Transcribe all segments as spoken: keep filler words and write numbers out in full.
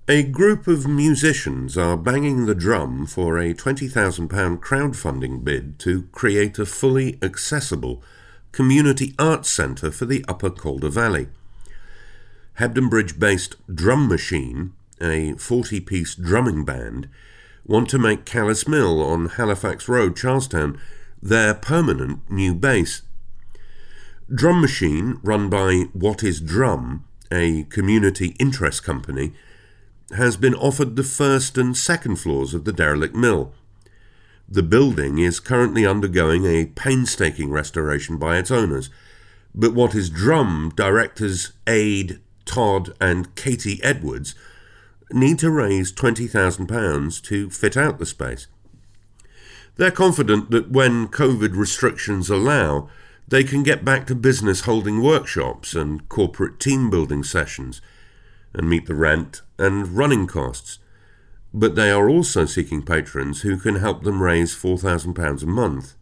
A group of musicians are banging the drum for a twenty thousand pounds crowdfunding bid to create a fully accessible community arts centre for the Upper Calder Valley. Hebden Bridge-based Drum Machine, a forty-piece drumming band, want to make Callis Mill on Halifax Road, Charlestown, their permanent new base. Drum Machine, run by What Is Drum, a community interest company, has been offered the first and second floors of the derelict mill. The building is currently undergoing a painstaking restoration by its owners, but What Is Drum directors Aid, Todd and Katie Edwards need to raise twenty thousand pounds to fit out the space. They're confident that when COVID restrictions allow, they can get back to business holding workshops and corporate team building sessions and meet the rent and running costs. But they are also seeking patrons who can help them raise four thousand pounds a month.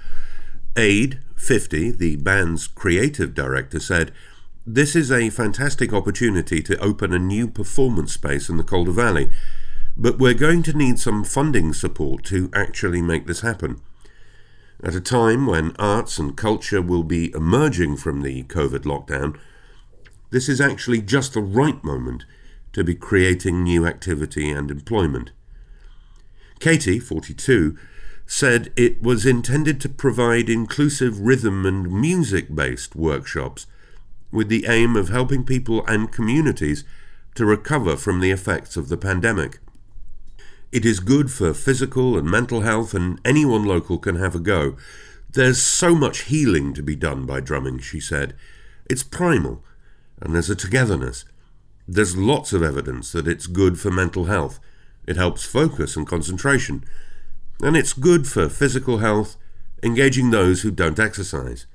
Aid, fifty, the band's creative director, said, "This is a fantastic opportunity to open a new performance space in the Calder Valley, but we're going to need some funding support to actually make this happen. At a time when arts and culture will be emerging from the COVID lockdown, this is actually just the right moment to be creating new activity and employment." Katie, forty-two, said it was intended to provide inclusive rhythm and music-based workshops with the aim of helping people and communities to recover from the effects of the pandemic. "It is good for physical and mental health, and anyone local can have a go. There's so much healing to be done by drumming," she said. "It's primal, and there's a togetherness. There's lots of evidence that it's good for mental health. It helps focus and concentration. And it's good for physical health, engaging those who don't exercise."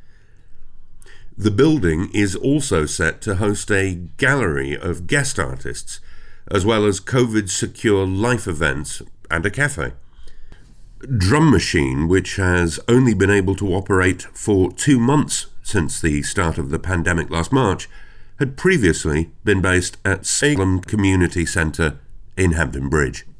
The building is also set to host a gallery of guest artists, as well as COVID-secure life events and a cafe. Drum Machine, which has only been able to operate for two months since the start of the pandemic last March, had previously been based at Salem Community Centre in Hebden Bridge.